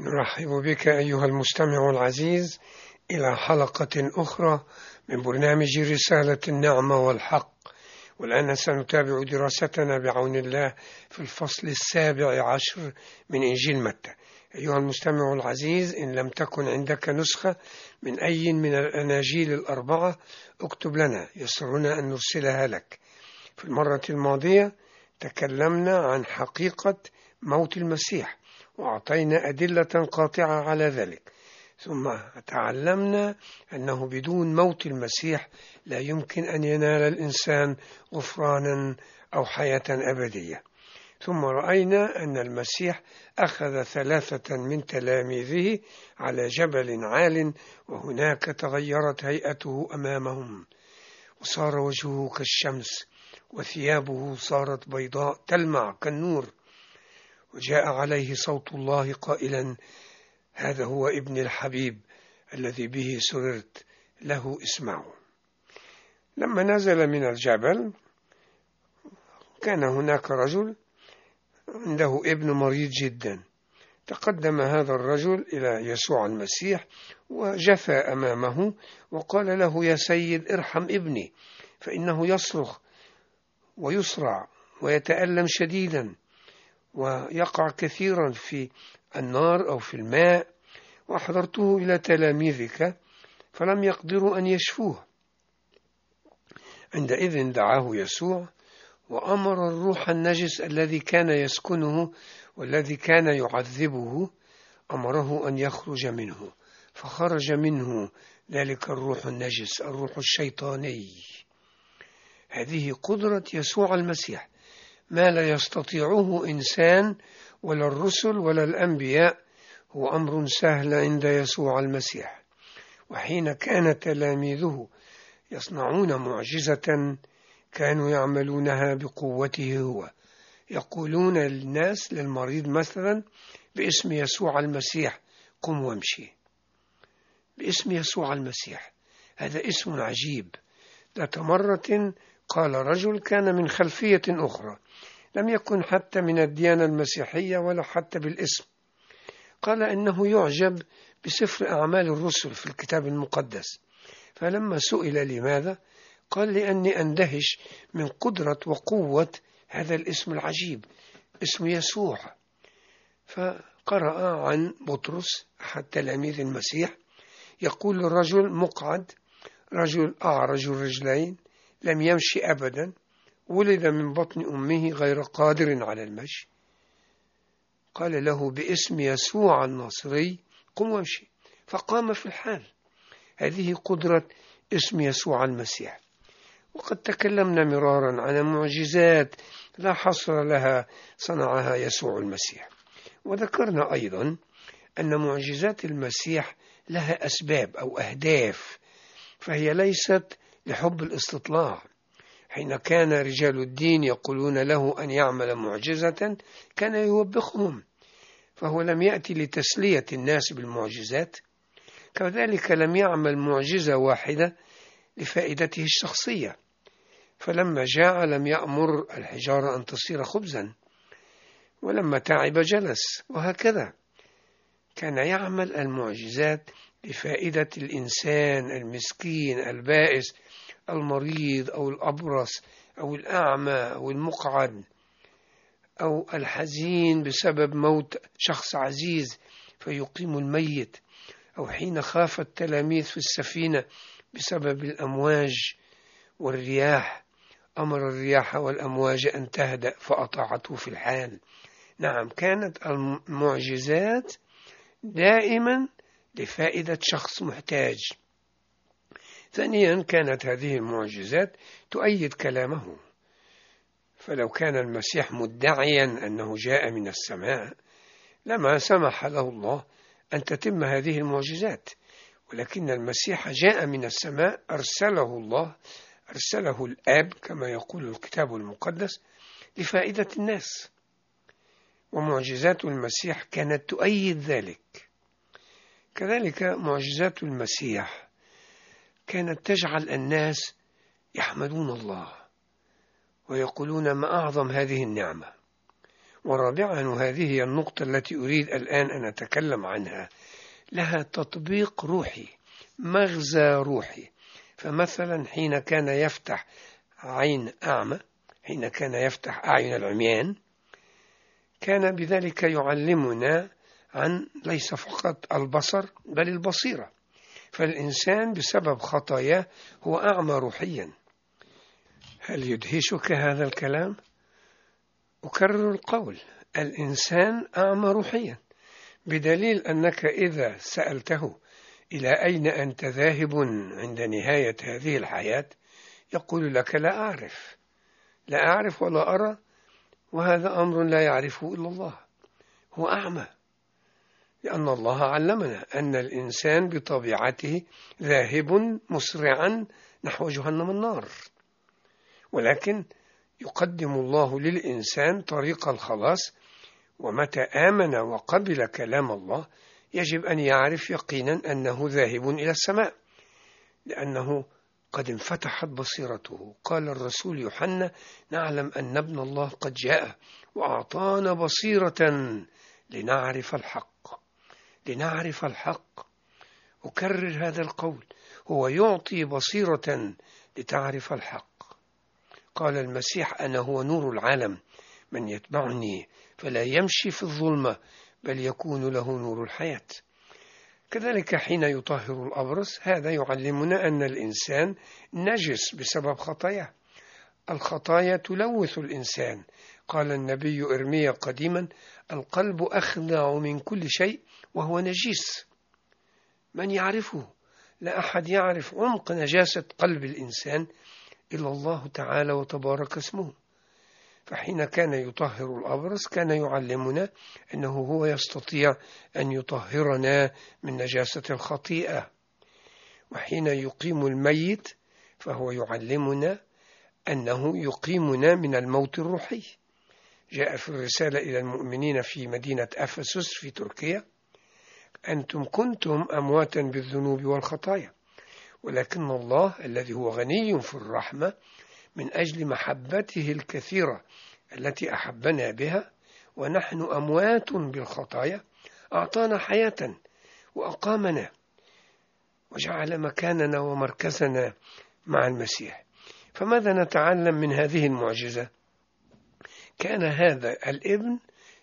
نرحب بك أيها المستمع العزيز إلى حلقة أخرى من برنامج رسالة النعمة والحق، والآن سنتابع دراستنا بعون الله في الفصل 17 من إنجيل متى. أيها المستمع العزيز، إن لم تكن عندك نسخة من أي من الأناجيل الأربعة اكتب لنا، يسرنا أن نرسلها لك. في المرة الماضية تكلمنا عن حقيقة موت المسيح وأعطينا أدلة قاطعة على ذلك، ثم تعلمنا أنه بدون موت المسيح لا يمكن أن ينال الإنسان غفرانا أو حياة أبدية. ثم رأينا أن المسيح أخذ 3 من تلاميذه على جبل عال، وهناك تغيرت هيئته أمامهم، وصار وجهه كالشمس وثيابه صارت بيضاء تلمع كالنور، وجاء عليه صوت الله قائلا: هذا هو ابن الحبيب الذي به سررت، له اسمعوا. لما نزل من الجبل كان هناك رجل عنده ابن مريض جدا. تقدم هذا الرجل إلى يسوع المسيح وجثى أمامه وقال له: يا سيد، ارحم ابني، فإنه يصرخ ويصرع ويتألم شديدا، ويقع كثيرا في النار أو في الماء، وأحضرته إلى تلاميذك فلم يقدروا أن يشفوه. عندئذ دعاه يسوع وأمر الروح النجس الذي كان يسكنه والذي كان يعذبه، أمره أن يخرج منه، فخرج منه ذلك الروح النجس، الروح الشيطاني. هذه قدرة يسوع المسيح، ما لا يستطيعه إنسان ولا الرسل ولا الأنبياء، هو أمر سهل عند يسوع المسيح. وحين كان تلاميذه يصنعون معجزة كانوا يعملونها بقوته هو، يقولون للناس، للمريض مثلا: باسم يسوع المسيح قم وامشي. باسم يسوع المسيح، هذا اسم عجيب. ذات مرة قال رجل كان من خلفية أخرى، لم يكن حتى من الديانة المسيحية ولا حتى بالاسم، قال إنه يعجب بسفر أعمال الرسل في الكتاب المقدس. فلما سئل لماذا، قال: لأني أندهش من قدرة وقوة هذا الاسم العجيب، اسم يسوع. فقرأ عن بطرس أحد تلاميذ المسيح يقول: الرجل مقعد، رجل أعرج الرجلين، لم يمشي أبدا، ولد من بطن أمه غير قادر على المشي. قال له: باسم يسوع الناصري قم وامشي، فقام في الحال. هذه قدرة اسم يسوع المسيح. وقد تكلمنا مرارا عن معجزات لا حصر لها صنعها يسوع المسيح، وذكرنا أيضا أن معجزات المسيح لها أسباب أو أهداف، فهي ليست لحب الاستطلاع. حين كان رجال الدين يقولون له أن يعمل معجزة كان يوبخهم، فهو لم يأتي لتسلية الناس بالمعجزات، كذلك لم يعمل معجزة واحدة لفائدته الشخصية. فلما جاء لم يأمر الحجارة أن تصير خبزا، ولما تعب جلس، وهكذا كان يعمل المعجزات لفائدة الإنسان المسكين البائس، المريض أو الأبرص أو الأعمى أو المقعد أو الحزين بسبب موت شخص عزيز فيقيم الميت، أو حين خاف التلاميذ في السفينة بسبب الأمواج والرياح أمر الرياح والأمواج أن تهدأ فأطاعته في الحال. نعم، كانت المعجزات دائما لفائدة شخص محتاج. ثانيا، كانت هذه المعجزات تؤيد كلامه، فلو كان المسيح مدعيا أنه جاء من السماء لما سمح له الله أن تتم هذه المعجزات، ولكن المسيح جاء من السماء، أرسله الله، أرسله الآب كما يقول الكتاب المقدس لفائدة الناس، ومعجزات المسيح كانت تؤيد ذلك. كذلك معجزات المسيح كانت تجعل الناس يحمدون الله ويقولون: ما أعظم هذه النعمة. ورابعا، وهذه هي النقطة التي أريد الآن أن أتكلم عنها، لها تطبيق روحي، مغزى روحي. فمثلا حين كان يفتح عين أعمى، حين كان يفتح أعين العميان، كان بذلك يعلمنا عن ليس فقط البصر بل البصيرة. فالإنسان بسبب خطاياه هو أعمى روحيا. هل يدهشك هذا الكلام؟ أكرر القول، الإنسان أعمى روحيا، بدليل أنك إذا سألته إلى أين أنت ذاهب عند نهاية هذه الحياة، يقول لك لا أعرف، لا أعرف ولا أرى، وهذا أمر لا يعرفه إلا الله. هو أعمى، لأن الله علمنا أن الإنسان بطبيعته ذاهب مسرعا نحو جهنم النار، ولكن يقدم الله للإنسان طريق الخلاص. ومتى آمن وقبل كلام الله يجب أن يعرف يقينا أنه ذاهب إلى السماء، لأنه قد انفتحت بصيرته. قال الرسول يوحنا: نعلم أن ابن الله قد جاء وأعطانا بصيرة لنعرف الحق. لنعرف الحق، أكرر هذا القول، هو يعطي بصيرة لتعرف الحق. قال المسيح: أنا هو نور العالم، من يتبعني فلا يمشي في الظلمة بل يكون له نور الحياة. كذلك حين يطهر الأبرص، هذا يعلمنا أن الإنسان نجس بسبب خطاياه. الخطايا تلوث الإنسان. قال النبي إرميا قديما: القلب أخدع من كل شيء وهو نجيس. من يعرفه؟ لا أحد يعرف عمق نجاسة قلب الإنسان إلا الله تعالى وتبارك اسمه. فحين كان يطهر الأبرص كان يعلمنا أنه هو يستطيع أن يطهرنا من نجاسة الخطيئة. وحين يقيم الميت فهو يعلمنا أنه يقيمنا من الموت الروحي. جاء في الرسالة إلى المؤمنين في مدينة أفسس في تركيا: أنتم كنتم أمواتا بالذنوب والخطايا، ولكن الله الذي هو غني في الرحمة من أجل محبته الكثيرة التي أحبنا بها ونحن أموات بالخطايا أعطانا حياة وأقامنا وجعل مكاننا ومركزنا مع المسيح. فماذا نتعلم من هذه المعجزة؟ كان هذا الابن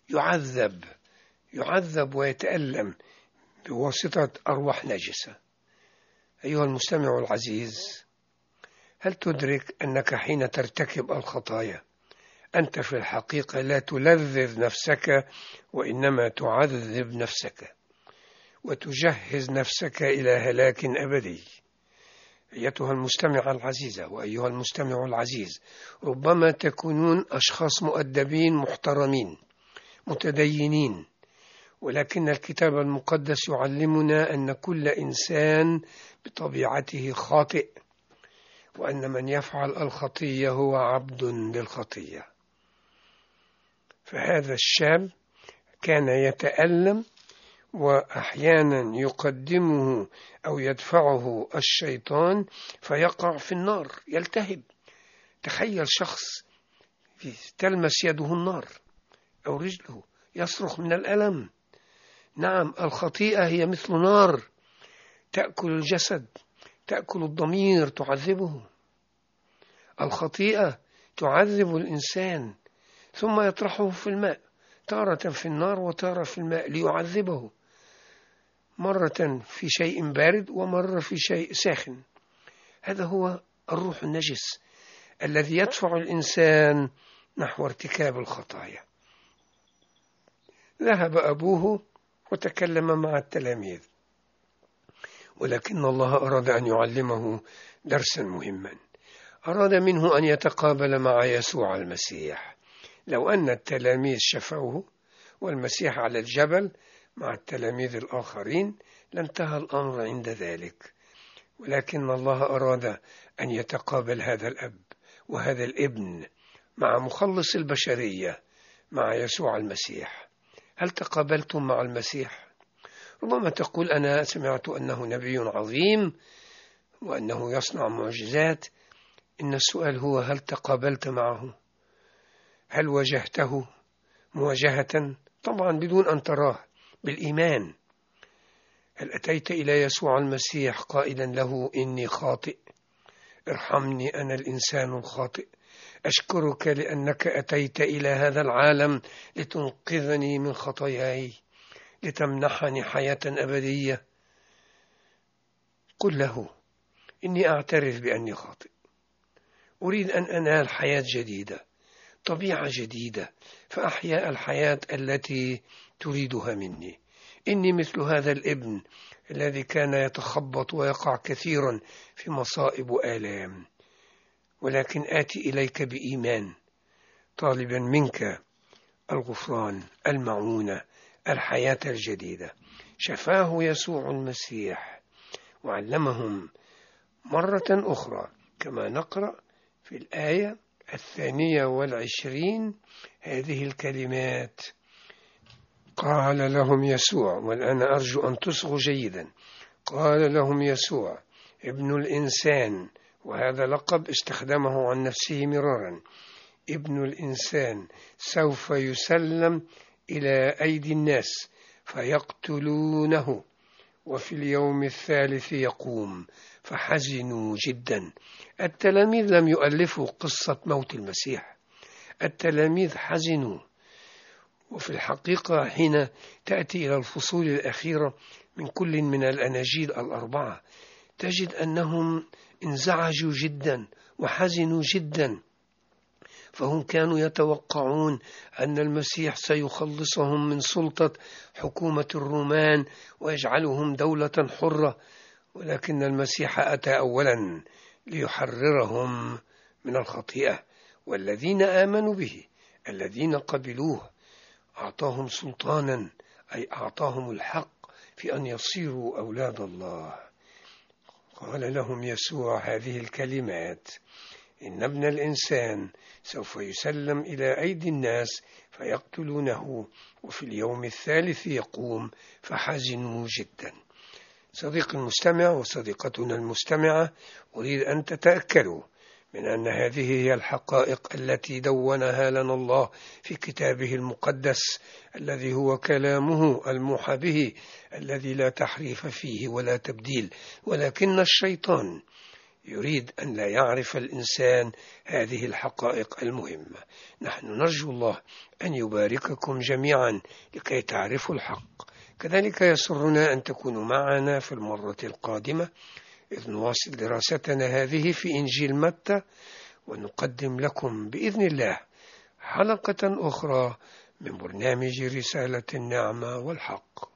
يعذب ويتألم بواسطة أرواح نجسة. أيها المستمع العزيز، هل تدرك أنك حين ترتكب الخطايا أنت في الحقيقة لا تلذذ نفسك، وإنما تعذب نفسك وتجهز نفسك إلى هلاك أبدي؟ أيتها المستمعة العزيزة وأيها المستمع العزيز، ربما تكونون أشخاص مؤدبين محترمين متدينين، ولكن الكتاب المقدس يعلمنا أن كل إنسان بطبيعته خاطئ، وأن من يفعل الخطية هو عبد للخطية. فهذا الشاب كان يتألم، وأحيانا يقدمه أو يدفعه الشيطان فيقع في النار يلتهب. تخيل شخص تلمس يده النار أو رجله يصرخ من الألم. نعم، الخطيئة هي مثل نار تأكل الجسد، تأكل الضمير، تعذبه. الخطيئة تعذب الإنسان ثم يطرحه في الماء، تارة في النار وتارة في الماء ليعذبه، مرة في شيء بارد ومرة في شيء ساخن. هذا هو الروح النجس الذي يدفع الإنسان نحو ارتكاب الخطايا. ذهب أبوه وتكلم مع التلاميذ، ولكن الله أراد أن يعلمه درسا مهما. أراد منه أن يتقابل مع يسوع المسيح. لو أن التلاميذ شفعوه والمسيح على الجبل مع التلاميذ الآخرين لانتهى الأمر عند ذلك، ولكن الله أراد أن يتقابل هذا الأب وهذا الابن مع مخلص البشرية، مع يسوع المسيح. هل تقابلتم مع المسيح؟ ربما تقول: أنا سمعت أنه نبي عظيم وأنه يصنع معجزات. إن السؤال هو: هل تقابلت معه؟ هل واجهته مواجهة طبعا بدون أن تراه بالإيمان. هل أتيت إلى يسوع المسيح قائلا له إني خاطئ، ارحمني أنا الإنسان الخاطئ، أشكرك لأنك أتيت إلى هذا العالم لتنقذني من خطاياي، لتمنحني حياة أبدية؟ قل له إني أعترف بأني خاطئ، أريد أن أنال حياة جديدة، طبيعة جديدة، فأحيا الحياة التي تريدها مني. إني مثل هذا الابن الذي كان يتخبط ويقع كثيرا في مصائب وآلام، ولكن آتي إليك بإيمان طالبا منك الغفران، المعونة، الحياة الجديدة. شفاه يسوع المسيح وعلمهم مرة أخرى كما نقرأ في الآية 22 هذه الكلمات. قال لهم يسوع، والآن أرجو أن تصغوا جيدا، قال لهم يسوع ابن الإنسان، وهذا لقب استخدمه عن نفسه مرارا، ابن الإنسان سوف يسلم إلى أيدي الناس فيقتلونه، وفي اليوم الثالث يقوم. فحزنوا جدا. التلاميذ لم يؤلفوا قصة موت المسيح، التلاميذ حزنوا. وفي الحقيقة حين تأتي إلى الفصول الأخيرة من كل من الأناجيل الأربعة تجد أنهم انزعجوا جدا وحزنوا جدا، فهم كانوا يتوقعون أن المسيح سيخلصهم من سلطة حكومة الرومان ويجعلهم دولة حرة، ولكن المسيح أتى أولا ليحررهم من الخطيئة، والذين آمنوا به الذين قبلوه أعطاهم سلطانا، أي أعطاهم الحق في أن يصيروا أولاد الله. قال لهم يسوع هذه الكلمات: إن ابن الإنسان سوف يسلم إلى أيدي الناس فيقتلونه، وفي اليوم الثالث يقوم. فحزنوا جدا. صديقي المستمع وصديقتنا المستمعة، أريد أن تتأكدوا من أن هذه هي الحقائق التي دونها لنا الله في كتابه المقدس، الذي هو كلامه الموحى به، الذي لا تحريف فيه ولا تبديل. ولكن الشيطان يريد أن لا يعرف الإنسان هذه الحقائق المهمة. نحن نرجو الله أن يبارككم جميعا لكي تعرفوا الحق. كذلك يسرنا أن تكونوا معنا في المرة القادمة إذ نواصل دراستنا هذه في إنجيل متى، ونقدم لكم بإذن الله حلقة أخرى من برنامج رسالة النعمة والحق.